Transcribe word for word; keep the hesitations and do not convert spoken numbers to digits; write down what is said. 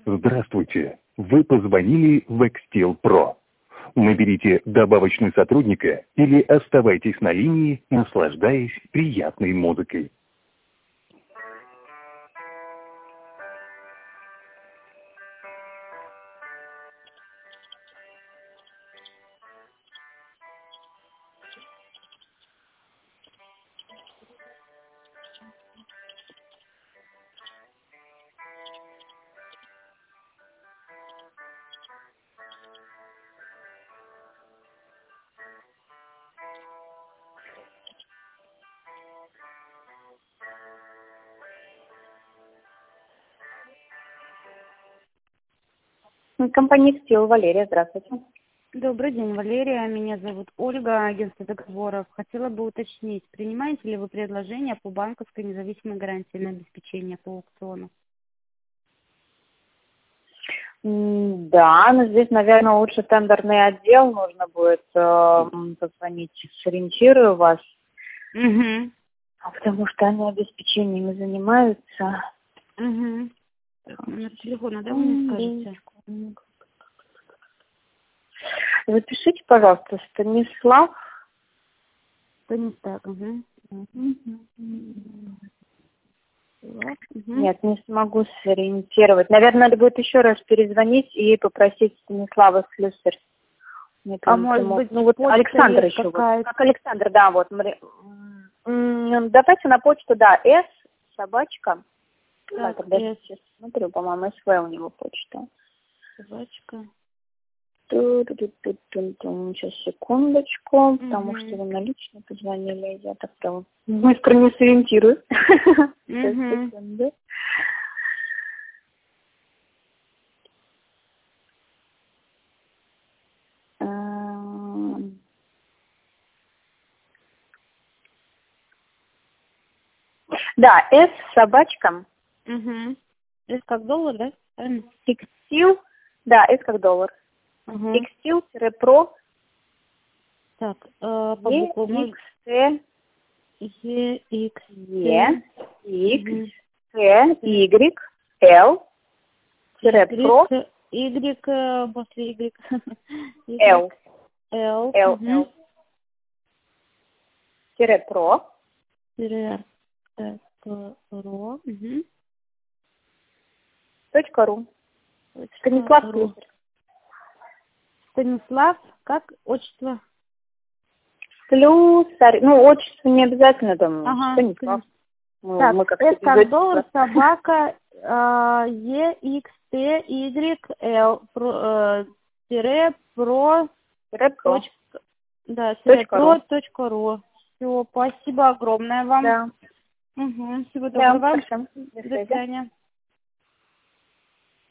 Здравствуйте! Вы позвонили в Экстил Про. Наберите добавочный сотрудника или оставайтесь на линии, наслаждаясь приятной музыкой. Компания «Экстил», Валерия, здравствуйте. Добрый день, Валерия. Меня зовут Ольга, агентство договоров. Хотела бы уточнить, принимаете ли вы предложения по банковской независимой гарантии на обеспечение по аукциону? Да, но здесь, наверное, лучше тендерный отдел нужно будет э, позвонить. Сориентирую вас. Угу. Потому что они обеспечениями занимаются. Угу. Номер телефона, да, вы мне скажете? Запишите, пожалуйста, Станислав. Станислав, угу. Угу. Нет, не смогу сориентировать. Наверное, надо будет еще раз перезвонить и попросить Станислава Слюсарь. А может мог... быть, ну вот Александр еще. Вот. Как Александр, да, вот. Давайте на почту, да, с, собачка. Так, да, S. Сейчас смотрю, по-моему, СВ у него почта. Собачка. Сейчас, секундочку, mm-hmm. потому что вы на лично позвонили, я так прям быстро не сориентирую. Сейчас, mm-hmm. секунду. Да, S собачка. Угу. S как доллар, да? Экстил, да, S как доллар. Угу. Экстил-про. Так, э, по буквам. Е, Х, Е, Х, Е, Х, Т, Y, Л, тире-про. Y, после Y. Л. Л. Л, Л. Тире-про. Тире-про. Точка ру. Станислав Слюсарь. Станислав, как отчество? Слюсарь. Ну, отчество не обязательно, думаю. Ага. Станислав. Мы, так, мы как S как доллар, собака, Е, Х, Т, Y, Л, тире, про, точка, да, тире, про, точка ру. Все, спасибо огромное вам. Да. Угу, всего доброго. Да, До свидания.